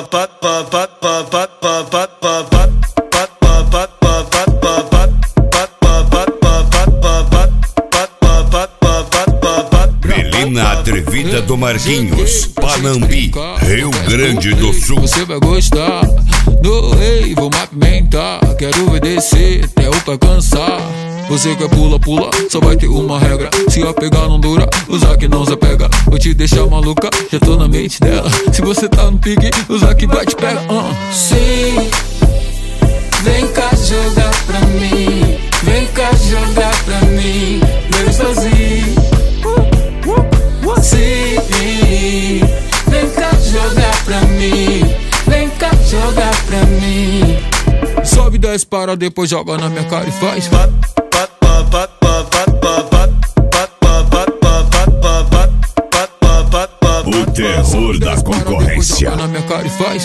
Belina Atrevida do Marquinhos, Panambi, Rio Grande do Sul. Você vai gostar do rei, vou me apimentar. Quero obedecer até o pai cansar. Você quer pula, pula, só vai ter uma regra. Se apegar não dura, usar que não se apega. Vou te deixar maluca, já tô na mente dela. Se você tá no pique, usar que vai te pegar. Sim, vem cá jogar pra mim. Vem cá jogar pra mim. Vem sozinho. Sim, vem cá jogar pra mim. Vem cá jogar pra mim. Sobe 10 para, depois joga na minha cara e faz. O terror da concorrência. Na minha cara e faz.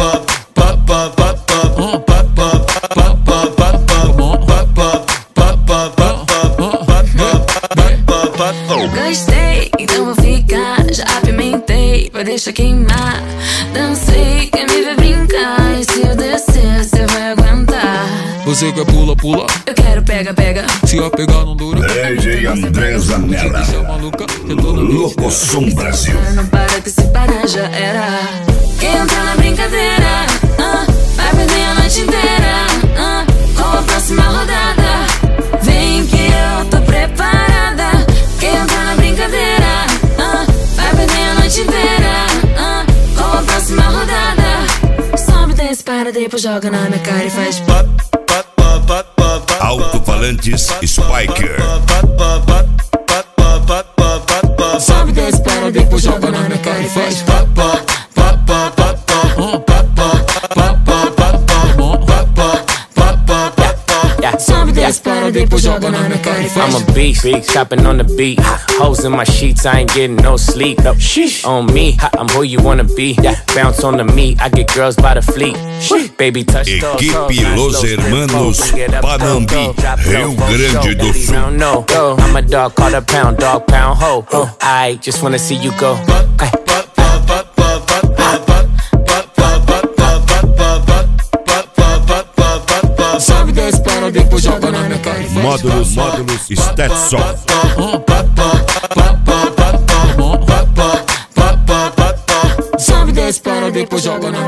Gostei, então vou ficar. Já apimentei, vai deixar queimar. Dancei, quer me ver brincar. E se eu descer, você vai aguentar. Você quer pula, pula, eu quero pega, pega. Se apegar não dura. DJ André Zanella, Locosom Brasil. Não para que se parar já era. Quem entra na brincadeira vai perder a noite inteira. Com a próxima rodada, vem que eu tô preparada. Quem entra na brincadeira vai perder a noite inteira. Com a próxima rodada, sobe, desce, para, depois joga na minha cara e faz. Alto-falantes Spiker. Sobe, desce, para, depois joga na minha cara e faz. Sobe, desce, para, depois joga na minha cara e faz. I'm a beast, chopping on the beat. Hoes in my sheets, I ain't getting no sleep. No, on me, I'm who you wanna be. Bounce on the meat, I get girls by the fleet. Baby, touch those. Equipe Los Hermanos, Panambi, Rio Grande do Sul. I'm a dog called a pound, dog pound ho. I just wanna see you go. Sobe, desce, para, depois joga na minha cara e faz. Módulos Stetson. Sobe, desce, para, depois joga na